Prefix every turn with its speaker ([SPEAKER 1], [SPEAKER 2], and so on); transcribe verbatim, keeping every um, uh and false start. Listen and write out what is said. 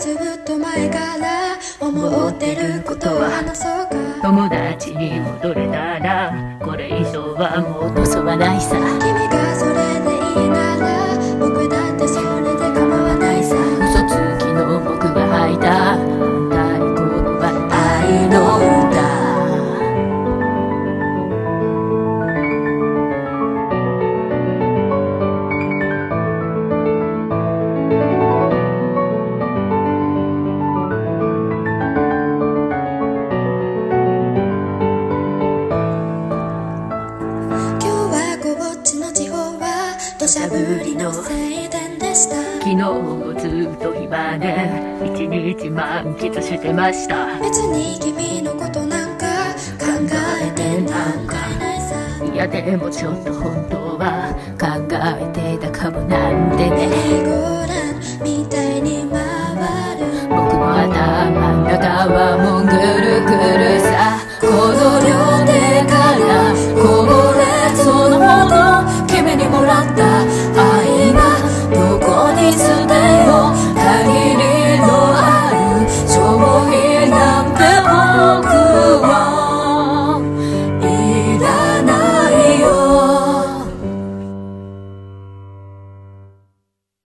[SPEAKER 1] ずっと前から思ってることは話そうか。
[SPEAKER 2] 友達に戻れたらこれ以上はもう望まないさ。
[SPEAKER 1] 君がそれでいいなら僕だってそれで構わないさ。
[SPEAKER 2] 嘘つきの僕が吐いた太鼓は愛の歌。
[SPEAKER 1] 土砂降りの晴天でした。
[SPEAKER 2] 昨日もずっと暇で一日満喫してました。
[SPEAKER 1] 別に君のことなんか考えてなんかいないさ。
[SPEAKER 2] いやでもちょっと本当は考えてたかもなんてね。
[SPEAKER 1] 英語